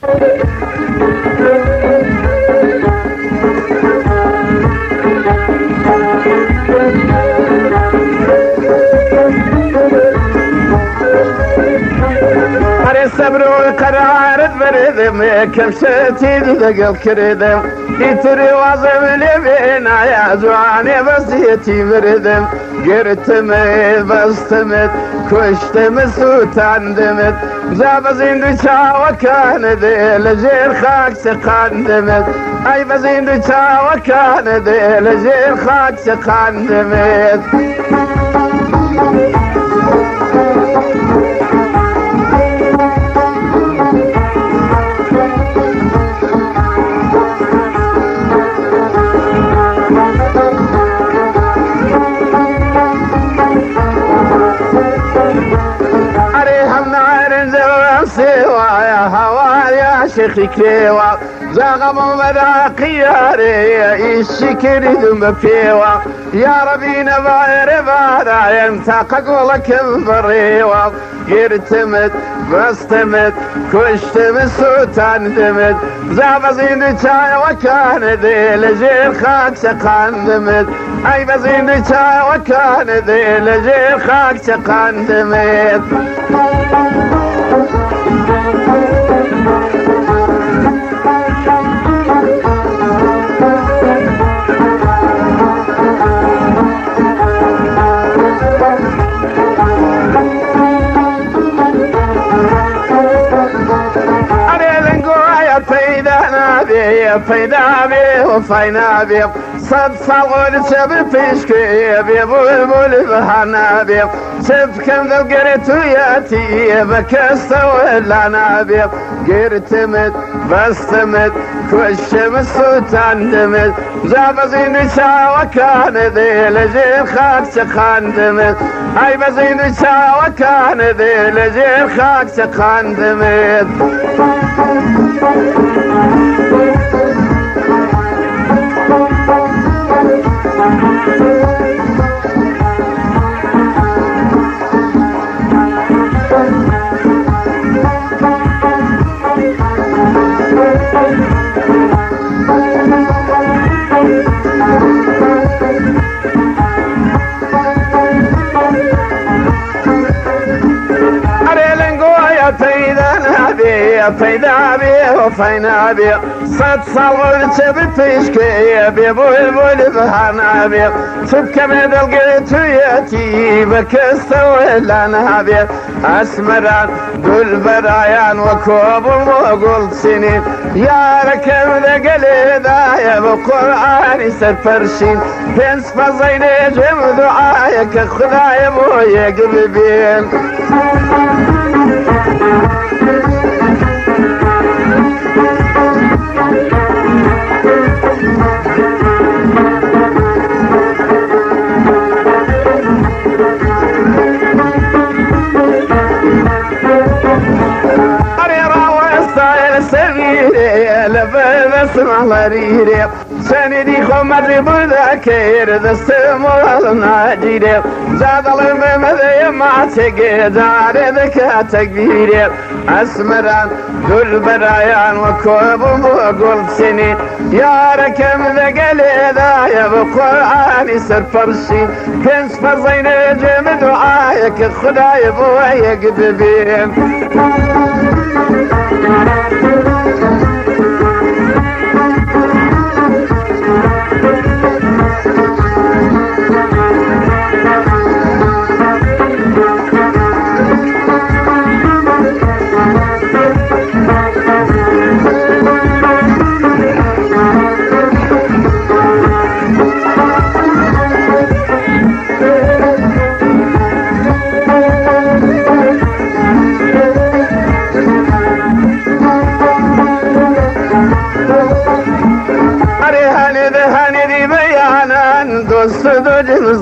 الصبر والقرار بردم كم شتيد ذقل كردم يتري واظب لبينا يا زواني بس يتي قرتمت بستمت كشتمت سوتاندمت زاب زيندوشا وكان ذي لجير خاك سقاندمت اي بزيندوشا وكان ذي لجير خاك سقاندمت شيخي كيوا زاغم مدى قياري الشكر ذم فيوا يا ربي نباير بارا ينتاقق ولك البريوا يرتمت بستمت كشتمت سوتان دمت زاب زين شاي وكان ذي لجير خاك سقان دمت اي بزين شاي وكان ذي لجير خاك سقان دمت فينا بي وفينا بي صد صغور سب فيشكي بي بلبل بهنا بي شف كم ذا قريت وياتي بكست ولا بي قرتمت بستمت كشم السوتان دمت زاب زين شا وكان ذي لجير خاك سقان دمت اي بزين شا وكان ذي لجير خاك سقان دمت فينا بي وفينا بي صد صغر سب فيشكي بي بلبل بهنا بي تبكى من القيت وياتي بكست ولا بي اسمران دول برايان وكوب وقول سنين يا ركب ذا قليدا يا بقرآن سفرشين بنس فزين جم دعايك خداي بويا قلبين اسمع لريري سندي خمر بذاكير دستمر الناجيري زاد الممذي ما تقدر ذكا تكبيري اسمران دول برايان وكوب وقول سنين يا ركم ذقلي ذا يا بقرآن سرفرشي كنس فزين جم دعايك خداي بويا قدبين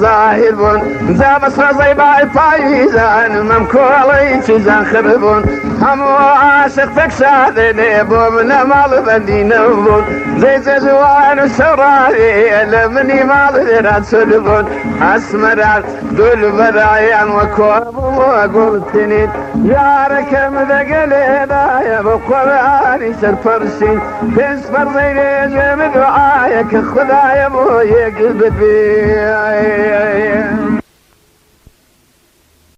ظاهرون زاب صرزي باي فايزان ممكولي تزان خربون هم عاشق تكسادني بومن مال بندينون زي زوان السراري لمني مال ذرات سلبون أسمران دول برايان وكوب وقلتني يا ركم ذقلينا يا بقراني سرفرسين بس فرضي جمد وعايك خذا يا بو يقلب بي